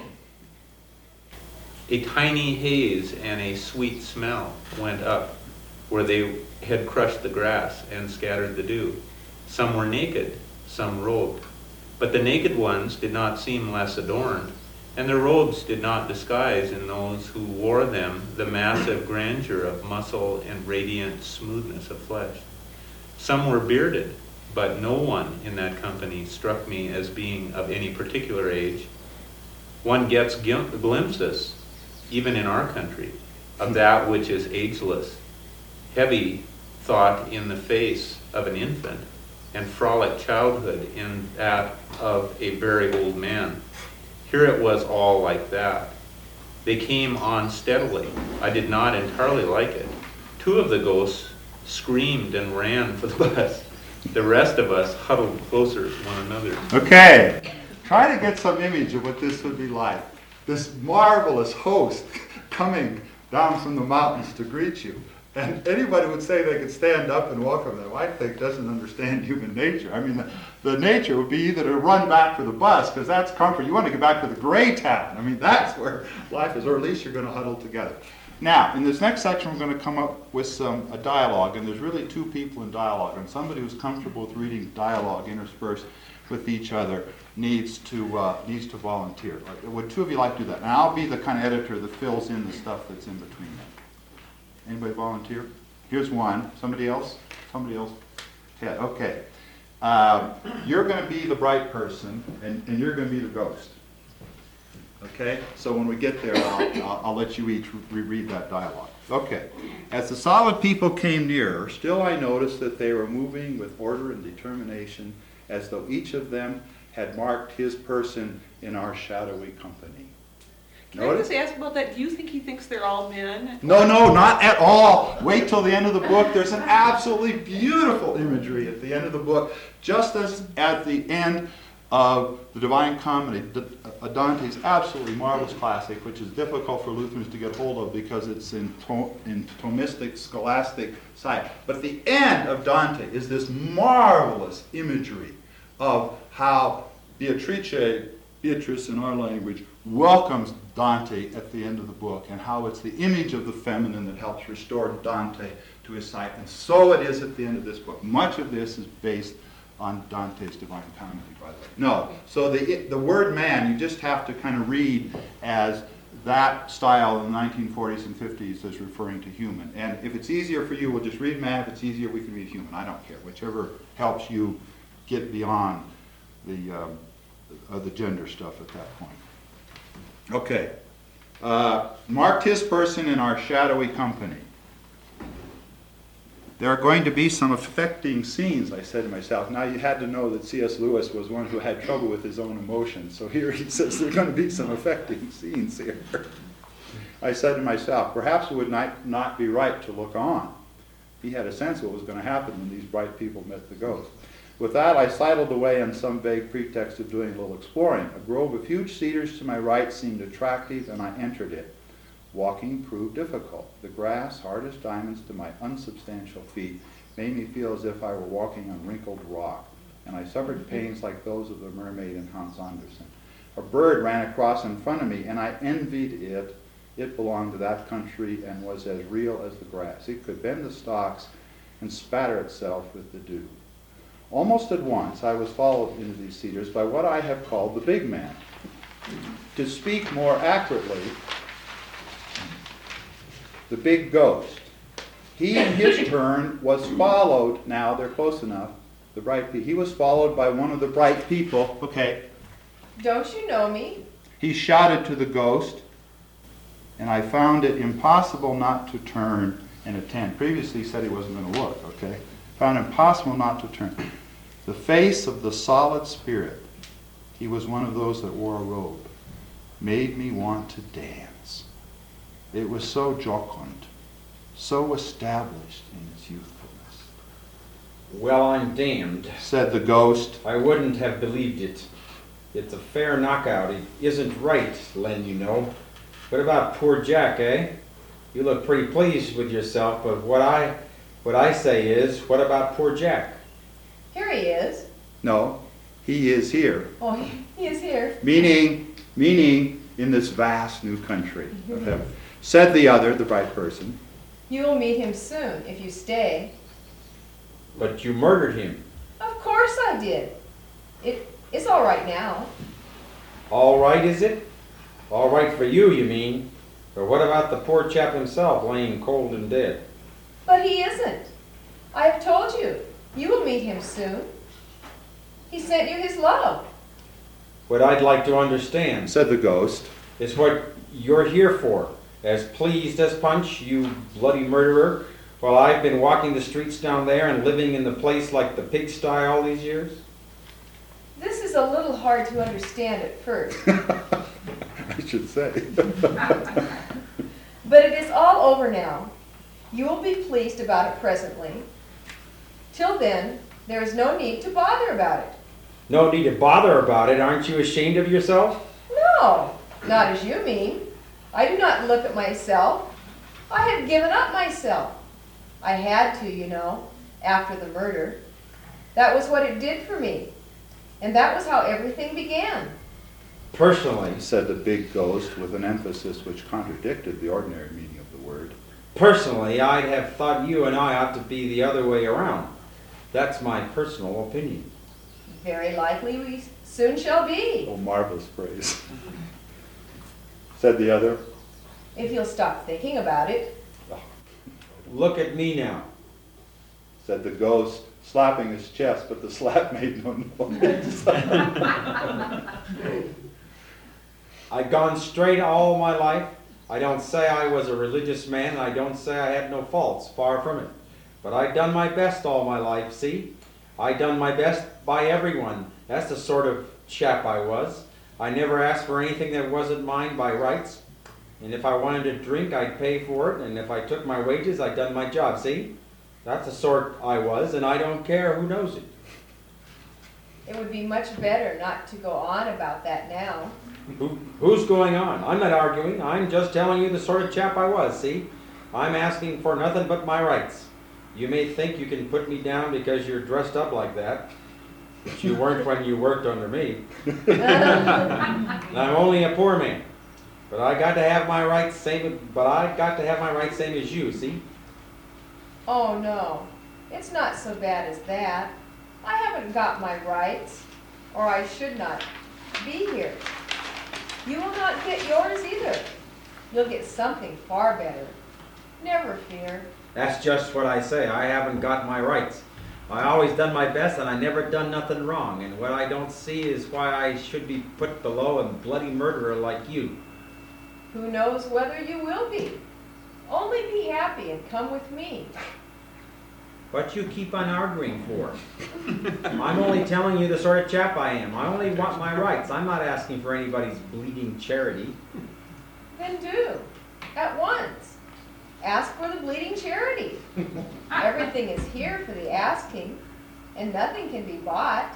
A tiny haze and a sweet smell went up where they had crushed the grass and scattered the dew. Some were naked, some robed. But the naked ones did not seem less adorned, and their robes did not disguise in those who wore them the massive grandeur of muscle and radiant smoothness of flesh. Some were bearded, but no one in that company struck me as being of any particular age. One gets glimpses, even in our country, of that which is ageless, heavy thought in the face of an infant, and frolic childhood in that of a very old man. Here it was all like that. They came on steadily. I did not entirely like it. Two of the ghosts screamed and ran for the bus. The rest of us huddled closer to one another. Okay, try to get some image of what this would be like. This marvelous host coming down from the mountains to greet you. And anybody would say they could stand up and welcome them, I think doesn't understand human nature. I mean, the nature would be either to run back for the bus, because that's comfort. You want to get back to the gray town. I mean, that's where life is, or at least you're going to huddle together. Now, in this next section, we're going to come up with a dialogue, and there's really two people in dialogue, and somebody who's comfortable with reading dialogue interspersed with each other needs to volunteer. Would two of you like to do that? And I'll be the kind of editor that fills in the stuff that's in between them. Anybody volunteer? Here's one. Somebody else? Somebody else? Ted, okay. You're going to be the bright person, and you're going to be the ghost. Okay? So when we get there, I'll let you each reread that dialogue. Okay. As the solid people came nearer, still I noticed that they were moving with order and determination, as though each of them had marked his person in our shadowy company. Can I just ask about that? Do you think he thinks they're all men? No, not at all. Wait till the end of the book. There's an absolutely beautiful imagery at the end of the book, just as at the end of the Divine Comedy, Dante's absolutely marvelous classic, which is difficult for Lutherans to get hold of because it's in Thomistic, scholastic side. But the end of Dante is this marvelous imagery of how Beatrice in our language, welcomes Dante at the end of the book, and how it's the image of the feminine that helps restore Dante to his sight. And so it is at the end of this book. Much of this is based on Dante's Divine Comedy, by the way. No, so the word man, you just have to kind of read as that style in the 1940s and 50s is referring to human. And if it's easier for you, we'll just read man. If it's easier, we can read human. I don't care. Whichever helps you get beyond the gender stuff at that point. Okay. Marked his person in our shadowy company. There are going to be some affecting scenes, I said to myself. Now you had to know that C.S. Lewis was one who had trouble with his own emotions. So here he says there are going to be some affecting scenes here. I said to myself, perhaps it would not be right to look on. He had a sense of what was going to happen when these bright people met the ghost. With that, I sidled away on some vague pretext of doing a little exploring. A grove of huge cedars to my right seemed attractive, and I entered it. Walking proved difficult. The grass, hard as diamonds to my unsubstantial feet, made me feel as if I were walking on wrinkled rock, and I suffered pains like those of the mermaid in Hans Andersen. A bird ran across in front of me, and I envied it. It belonged to that country and was as real as the grass. It could bend the stalks and spatter itself with the dew. Almost at once, I was followed into these cedars by what I have called the big man. To speak more accurately, the big ghost. He, in his turn, was followed, now they're close enough, the bright people. He was followed by one of the bright people. Okay. Don't you know me? He shouted to the ghost, and I found it impossible not to turn and attend. Previously he said he wasn't going to look, okay? Found it impossible not to turn. The face of the solid spirit, he was one of those that wore a robe, made me want to dance. It was so jocund, so established in its youthfulness. Well, I'm damned, said the ghost. I wouldn't have believed it. It's a fair knockout. It isn't right, Len, you know. What about poor Jack, eh? You look pretty pleased with yourself, but what I say is, what about poor Jack? Here he is. No, he is here. Oh, he is here. Meaning in this vast new country of heaven. Said the other, the bright person. You will meet him soon if you stay. But you murdered him. Of course I did. It's all right now. All right, is it? All right for you, you mean? But what about the poor chap himself laying cold and dead? But he isn't. I have told you. You will meet him soon. He sent you his love. What I'd like to understand, said the ghost, is what you're here for. As pleased as Punch, you bloody murderer, while I've been walking the streets down there and living in the place like the pigsty all these years? This is a little hard to understand at first. I should say. But it is all over now. You will be pleased about it presently. Till then, there is no need to bother about it. No need to bother about it. Aren't you ashamed of yourself? No, not as you mean. I do not look at myself. I have given up myself. I had to, you know, after the murder. That was what it did for me. And that was how everything began. Personally, said the big ghost with an emphasis which contradicted the ordinary meaning of the word. Personally, I'd have thought you and I ought to be the other way around. That's my personal opinion. Very likely we soon shall be. Oh, marvelous phrase. Said the other. If you'll stop thinking about it. look at me now. said the ghost, slapping his chest, but the slap made no noise. I've gone straight all my life. I don't say I was a religious man, and I don't say I had no faults, far from it. But I've done my best all my life, see? I done my best by everyone. That's the sort of chap I was. I never asked for anything that wasn't mine by rights. And if I wanted to drink, I'd pay for it, and if I took my wages, I'd done my job, see? That's the sort I was, and I don't care who knows it. It would be much better not to go on about that now. Who's going on? I'm not arguing. I'm just telling you the sort of chap I was, see? I'm asking for nothing but my rights. You may think you can put me down because you're dressed up like that, but you weren't when you worked under me. And I'm only a poor man, but I got to have my rights same. But I got to have my rights same as you, see? Oh no, it's not so bad as that. I haven't got my rights, or I should not be here. You will not get yours either. You'll get something far better. Never fear. That's just what I say. I haven't got my rights. I always done my best, and I never done nothing wrong. And what I don't see is why I should be put below a bloody murderer like you. Who knows whether you will be? Only be happy and come with me. What you keep on arguing for? I'm only telling you the sort of chap I am. I only want my rights. I'm not asking for anybody's bleeding charity. Then do, at once. Ask for the bleeding charity. Everything is here for the asking, and nothing can be bought.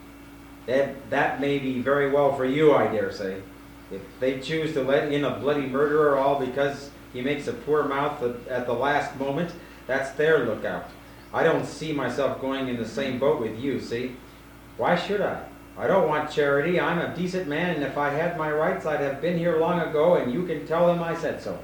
That may be very well for you, I dare say. If they choose to let in a bloody murderer all because he makes a poor mouth at the last moment, that's their lookout. I don't see myself going in the same boat with you, see? Why should I? I don't want charity. I'm a decent man, and if I had my rights, I'd have been here long ago, and you can tell them I said so.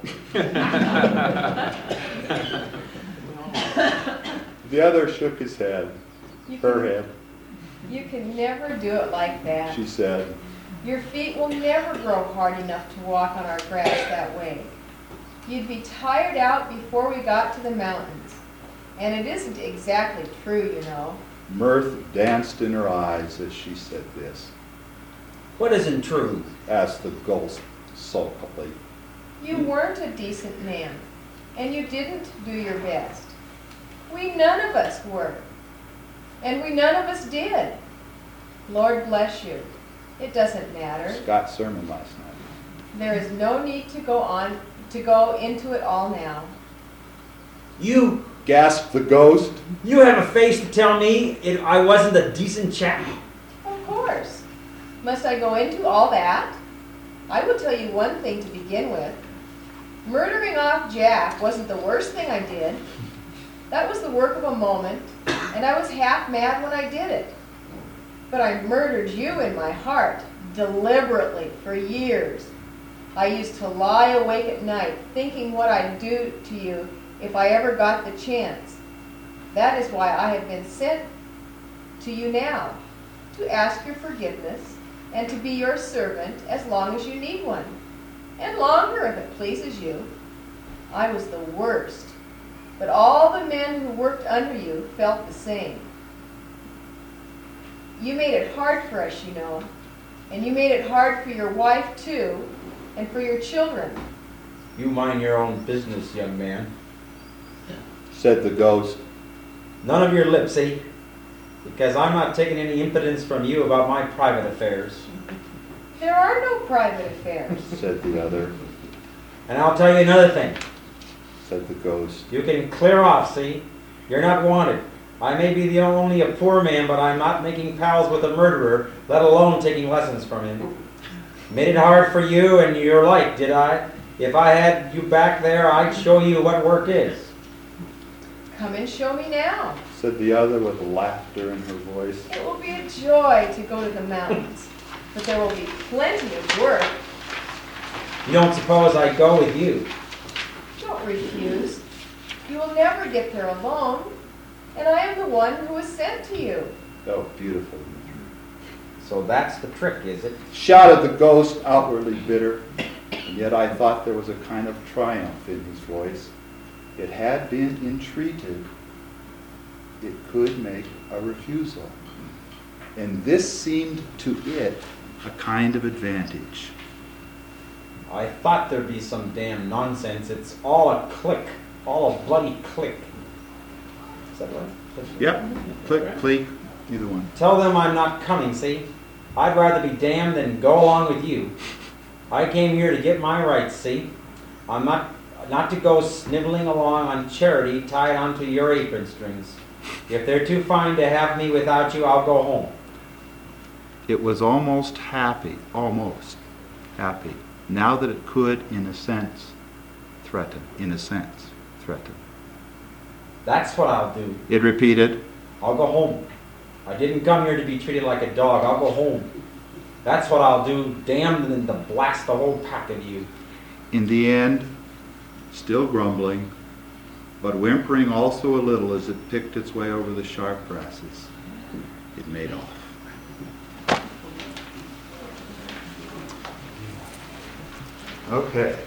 The other shook his head, her head. You can never do it like that. She said, Your feet will never grow hard enough to walk on our grass that way. You'd be tired out before we got to the mountains. And it isn't exactly true, you know. mirth danced in her eyes as she said this. What isn't true? Asked the ghost sulkily. You weren't a decent man, and you didn't do your best. We none of us were, and we none of us did. Lord bless you. It doesn't matter. Scott's sermon last night. There is no need to go into it all now. You Gasped the ghost. have a face to tell me I wasn't a decent chap? Of course. Must I go into all that? I will tell you one thing to begin with. Murdering off Jack wasn't the worst thing I did. That was the work of a moment, and I was half mad when I did it. But I murdered you in my heart, deliberately, for years. I used to lie awake at night, thinking what I'd do to you if I ever got the chance. That is why I have been sent to you now, to ask your forgiveness and to be your servant as long as you need one, and longer if it pleases you. I was the worst, but all the men who worked under you felt the same. You made it hard for us, you know, and you made it hard for your wife too, and for your children. You mind your own business, young man. Said the ghost. None of your lips, eh? Because I'm not taking any impudence from you about my private affairs. There are no private affairs. Said the other. And I'll tell you another thing. Said the ghost. You can clear off, see? You're not wanted. I may be only a poor man, but I'm not making pals with a murderer, let alone taking lessons from him. Made it hard for you and your like, did I? If I had you back there, I'd show you what work is. Come and show me now. Said the other with laughter in her voice. It will be a joy to go to the mountains, but there will be plenty of work. You don't suppose I'd go with you? Don't refuse. You will never get there alone, and I am the one who was sent to you. Oh, beautiful. So that's the trick, is it? Shouted the ghost, outwardly bitter, and yet I thought there was a kind of triumph in his voice. it had been entreated, it could make a refusal. And this seemed to it a kind of advantage. I thought there'd be some damn nonsense. It's all a click. All a bloody click. Is that right? Yep, click, click, either one. Tell them I'm not coming, see? I'd rather be damned than go along with you. I came here to get my rights, see? I'm not to go sniveling along on charity tied onto your apron strings. If they're too fine to have me without you, I'll go home. It was almost happy, now that it could, in a sense, threaten. That's what I'll do. It repeated, I'll go home. I didn't come here to be treated like a dog. I'll go home. That's what I'll do. Damn and to blast the whole pack of you. in the end, still grumbling, but whimpering also a little as it picked its way over the sharp grasses, it made off. Okay.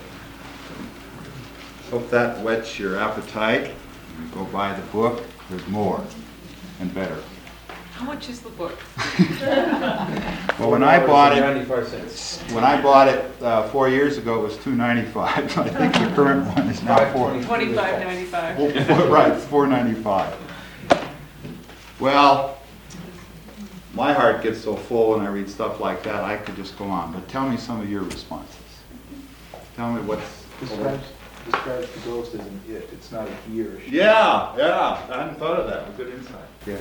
Hope that whets your appetite. You go buy the book. There's more and better. How much is the book? Well, when I bought it, 95 cents. 4 years ago, it was $2.95. I think the current one is now $25.95. Right, $4.95. Well, my heart gets so full when I read stuff like that, I could just go on. But tell me some of your responses. Tell me what's... Describes the ghost as an it. It's not a he or a she. Yeah, I hadn't thought of that. Good insight. Yeah.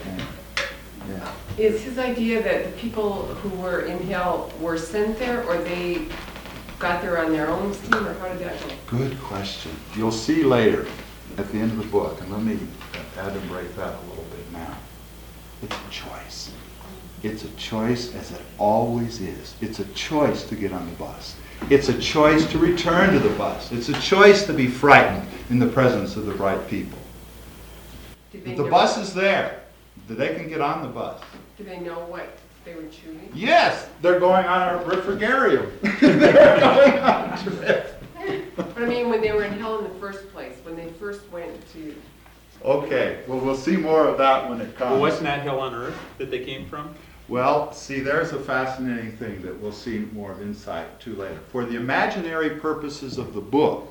Is his idea that the people who were in hell were sent there, or they got there on their own steam, or how did that go? Good question. You'll see later at the end of the book, and let me adumbrate that a little bit now. It's a choice. It's a choice, as it always is. It's a choice to get on the bus. It's a choice to return to the bus. It's a choice to be frightened in the presence of the bright people. The bus is there. They can get on the bus. Do they know what they were choosing? Yes, they're going on a refrigarium. They're going on a trip. But I mean, when they were in hell in the first place, when they first went to... Okay, well, we'll see more of that when it comes. Well, wasn't that hell on earth that they came from? Well, see, there's a fascinating thing that we'll see more of insight to later. For the imaginary purposes of the book,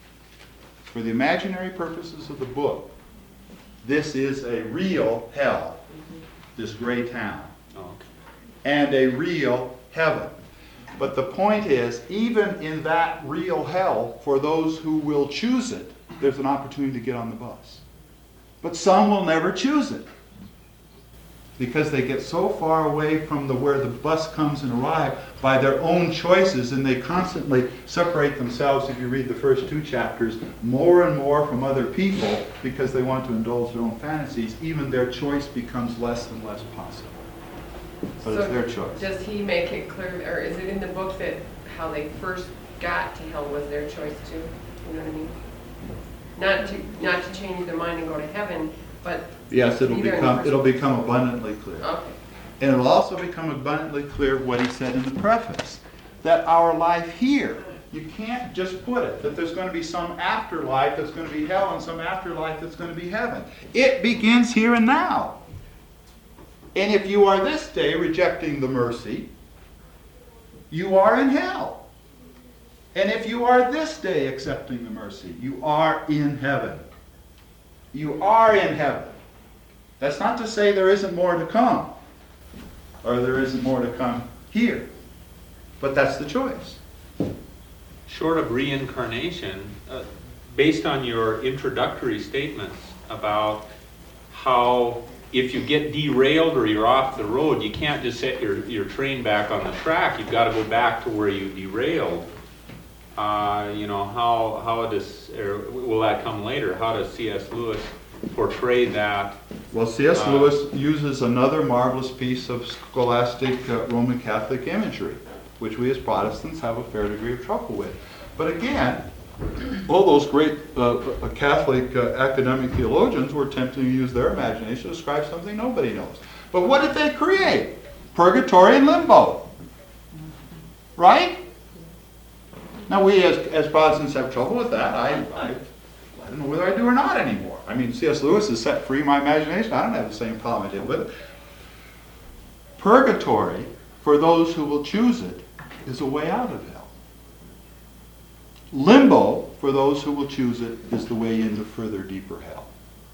this is a real hell, this gray town, and a real heaven. But the point is, even in that real hell, for those who will choose it, there's an opportunity to get on the bus. But some will never choose it, because they get so far away from where the bus comes and arrives by their own choices, and they constantly separate themselves, if you read the first 2 chapters, more and more from other people because they want to indulge their own fantasies. Even their choice becomes less and less possible. But it's their choice. Does he make it clear, or is it in the book that how they first got to hell was their choice too? You know what I mean? Not to change their mind and go to heaven, but... Yes, it'll become abundantly clear. Okay. And it'll also become abundantly clear what he said in the preface, that our life here, you can't just put it, that there's going to be some afterlife that's going to be hell and some afterlife that's going to be heaven. It begins here and now. And if you are this day rejecting the mercy, you are in hell. And if you are this day accepting the mercy, you are in heaven. You are in heaven. That's not to say there isn't more to come, or there isn't more to come here. But that's the choice. Short of reincarnation, based on your introductory statements about how if you get derailed or you're off the road, you can't just set your train back on the track. You've got to go back to where you derailed. How does, or will that come later? How does C.S. Lewis portray that? Well, C.S. Lewis uses another marvelous piece of scholastic Roman Catholic imagery, which we as Protestants have a fair degree of trouble with. But again, all those great Catholic academic theologians were attempting to use their imagination to describe something nobody knows. But what did they create? Purgatory and limbo. Right? Now we as Protestants have trouble with that. I don't know not anymore. I mean, C.S. Lewis has set free my imagination. I don't have the same problem I did with it. Purgatory, for those who will choose it, is a way out of hell. Limbo, for those who will choose it, is the way into further, deeper hell.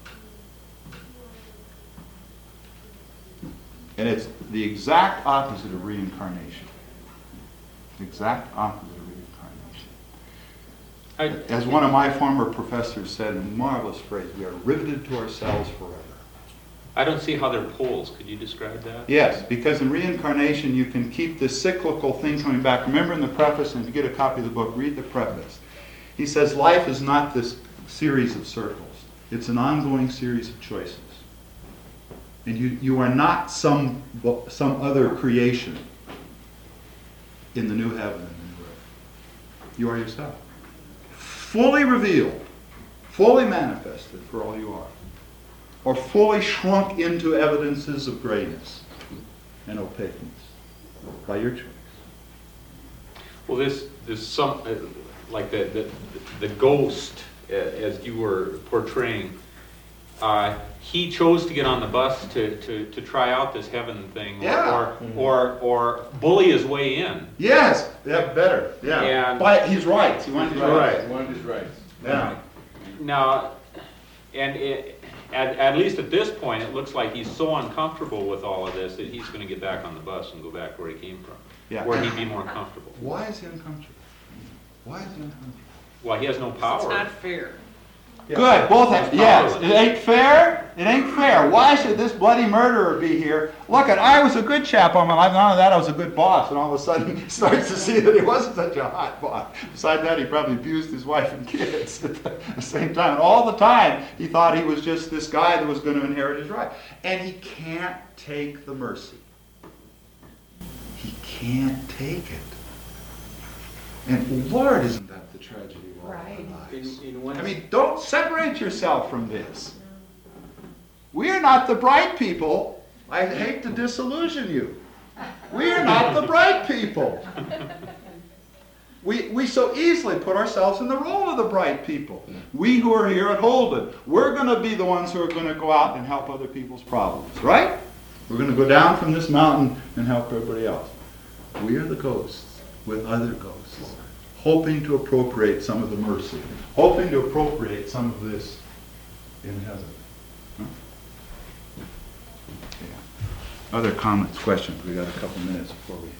And it's the exact opposite of reincarnation. The exact opposite of reincarnation. As one of my former professors said, in a marvelous phrase, we are riveted to ourselves forever. I don't see how they're poles. Could you describe that? Yes, because in reincarnation you can keep this cyclical thing coming back. Remember in the preface, and if you get a copy of the book, read the preface. He says life is not this series of circles. It's an ongoing series of choices. And you are not some other creation in the new heaven and the new earth. You are yourself. Fully revealed, fully manifested for all you are. Or fully shrunk into evidences of grayness and opaqueness by your choice. Well, there's some like the ghost, as you were portraying. He chose to get on the bus to try out this heaven thing, Yeah. or bully his way in. Yes, yeah, better. Yeah, And- by his rights. He wanted his rights. He wanted his rights. Yeah. Now, at least at this point, it looks like he's so uncomfortable with all of this that he's going to get back on the bus and go back where he came from, Yeah. where he'd be more comfortable. Why is he uncomfortable? Why is he uncomfortable? Well, he has no It's power. not fair. Good, both have, yes. It ain't fair. It ain't fair. Why should this bloody murderer be here? Look, I was a good chap all my life. Not only that, I was a good boss. And all of a sudden, he starts to see that he wasn't such a hot boss. Besides that, he probably abused his wife and kids at the same time. And all the time, he thought he was just this guy that was going to inherit his right. And he can't take the mercy. He can't take it. And Lord, isn't that the tragedy of all our lives? I mean, don't separate yourself from this. We are not the bright people. I hate to disillusion you. We are not the bright people. We so easily put ourselves in the role of the bright people. We who are here at Holden, we're going to be the ones who are going to go out and help other people's problems, right? We're going to go down from this mountain and help everybody else. We are the ghosts with other ghosts, hoping to appropriate some of the mercy, hoping to appropriate some of this in heaven. Huh? Yeah. Other comments, questions? We got a couple minutes before we...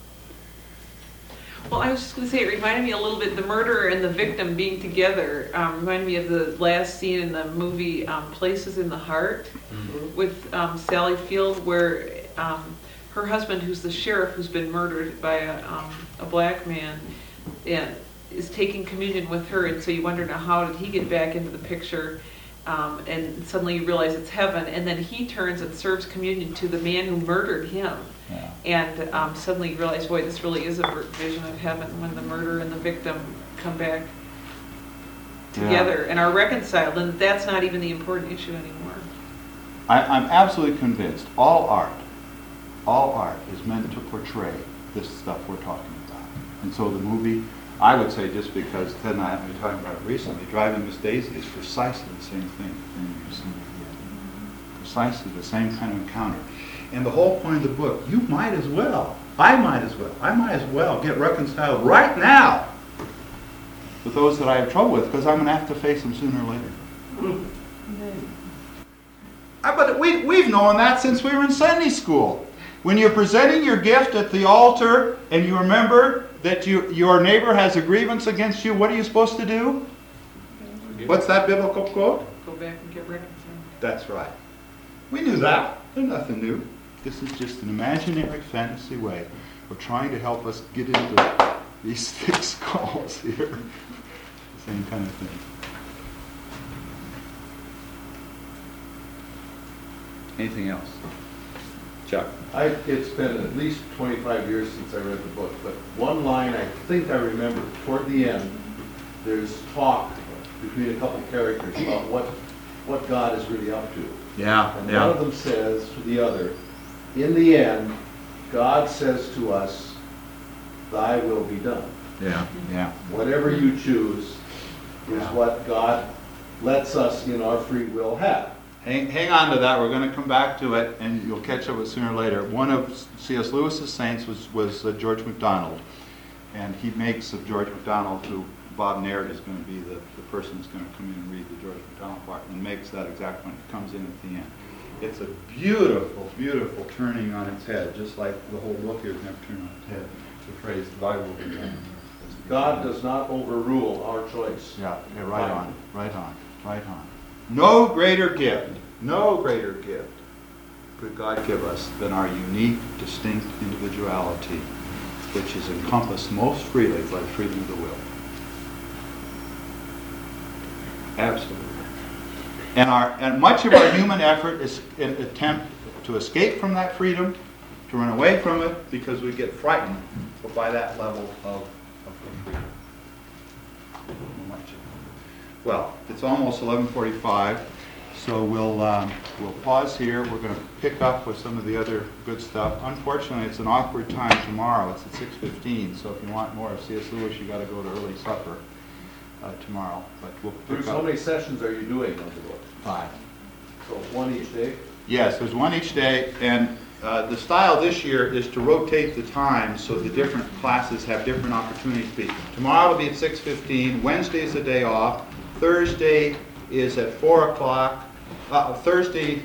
Well, I was just going to say, it reminded me a little bit, the murderer and the victim being together, reminded me of the last scene in the movie Places in the Heart with Sally Field, where her husband, who's the sheriff who's been murdered by a black man, is taking communion with her, and so you wonder now, how did he get back into the picture? And suddenly you realize it's heaven, and then he turns and serves communion to the man who murdered him. Yeah. And suddenly you realize, boy, this really is a vision of heaven when the murderer and the victim come back together and are reconciled, and that's not even the important issue anymore. I'm absolutely convinced all art is meant to portray this stuff we're talking about. And so the movie, I would say, just because Ted and I have been talking about it recently, Driving Miss Daisy is precisely the same thing that you've seen here. Precisely the same kind of encounter. And the whole point of the book, you might as well, I might as well get reconciled right now with those that I have trouble with, because I'm going to have to face them sooner or later. But we've known that since we were in Sunday school. When you're presenting your gift at the altar and you remember that your neighbor has a grievance against you, what are you supposed to do? What's that biblical quote? Go back and get reconciled. That's right. We knew that. There's nothing new. This is just an imaginary fantasy way of trying to help us get into these thick skulls here. Same kind of thing. Anything else? Chuck? It's been at least 25 years since I read the book, but one line I think I remember toward the end, there's talk between a couple characters about what God is really up to. Yeah, And one of them says to the other, in the end, God says to us, thy will be done. Yeah. Whatever you choose is what God lets us in our free will have. Hang on to that, we're gonna come back to it, and you'll catch up with it sooner or later. One of C.S. Lewis's saints was George MacDonald, and he makes of George MacDonald, who Bob Naird is gonna be the person who's gonna come in and read the George MacDonald part, and makes that exact one, it comes in at the end. It's a beautiful, beautiful turning on its head, just like the whole book here is never turned on its head. The phrase, thy will be done. God does not overrule our choice. Yeah, right on, right on, right on. No greater gift could God give us than our unique, distinct individuality, which is encompassed most freely by freedom of the will. Absolutely. And much of our human effort is an attempt to escape from that freedom, to run away from it, because we get frightened by that level of freedom. Much of it. Well, it's almost 11:45, so we'll pause here. We're going to pick up with some of the other good stuff. Unfortunately, it's an awkward time tomorrow. It's at 6:15, so if you want more of C.S. Lewis, you got to go to early supper tomorrow. But we'll pick Bruce, up. how many sessions are you doing of the book? 5. So one each day? Yes, there's one each day, and the style this year is to rotate the time so the different classes have different opportunities to speak. Tomorrow will be at 6:15. Wednesday is a day off. Thursday is at 4 o'clock. Thursday,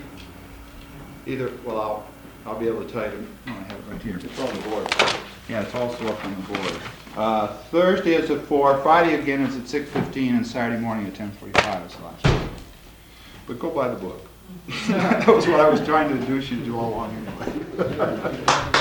I'll be able to tell you. Oh, I have it right here. It's on the board. Yeah, it's also up on the board. Thursday is at 4. Friday again is at 6:15, and Saturday morning at 10:45 is the last one. But go buy the book. That was what I was trying to induce you to do all along anyway.